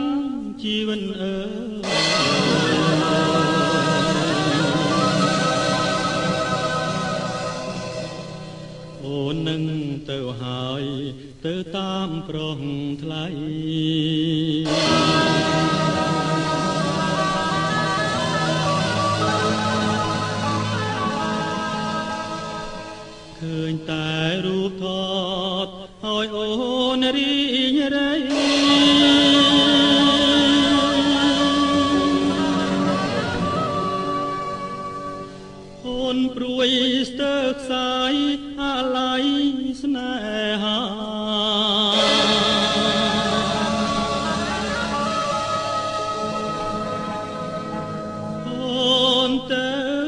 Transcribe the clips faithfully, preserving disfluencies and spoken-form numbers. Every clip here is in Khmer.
ជីវិតអើអូននឹងទៅហើយទៅតាមប្រងថ្លៃឃើញតែរូបថតហើយអូនរីងរៃអូនព្រួយស្ទើរខ្សាយអាឡ័យស្នេហាអូនទៅ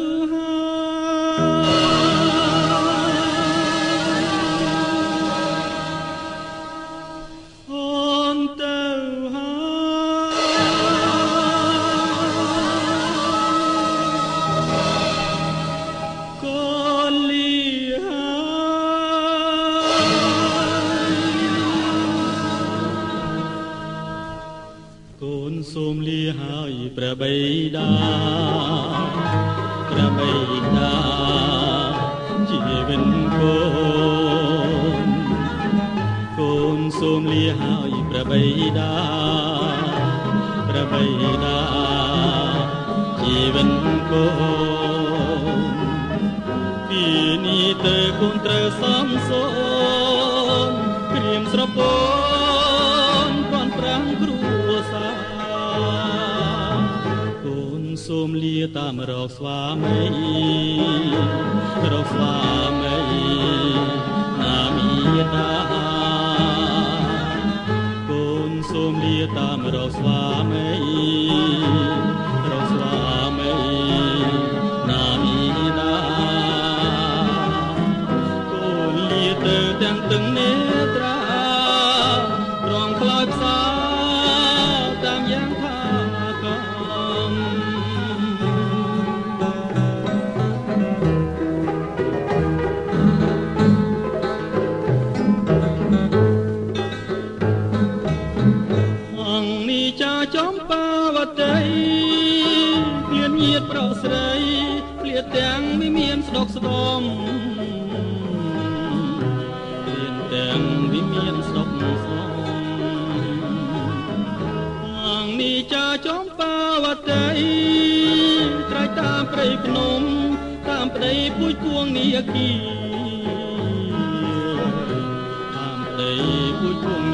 សូមលាហើយព្រះបិតាព្រះបិតាជីវិតកូនកូនសូមលាហើយព្រះបិតាព្រះបិតាជីវិតកូនពីនេះទៅកូនត្រូវសំសូមព្រាមស្រពោនก่อนប្រាំងគ្រួសារសូមលាតាមរកស្វាមីរកស្វាមីណាមីតាកូនសូមលាតាមរកស្វាមីរកស្វាមីណាមីតាកូនលាទៅទាំងទឹកនេត្រារងខ្លោចផ្សាតាមយ៉ាងថាកំចំបាវតីព្រានញាតប្រស្រីព្រាទាំងមិនមានស្ដុកស្ដំព្រានទាំងមិនមានស្ដុកស្ដំអង្គនេះចាចំបាវតីត្រៃតាមព្រៃភ្នំតាមប្តីពូជពួងនាគីតាមប្តីពូជពួង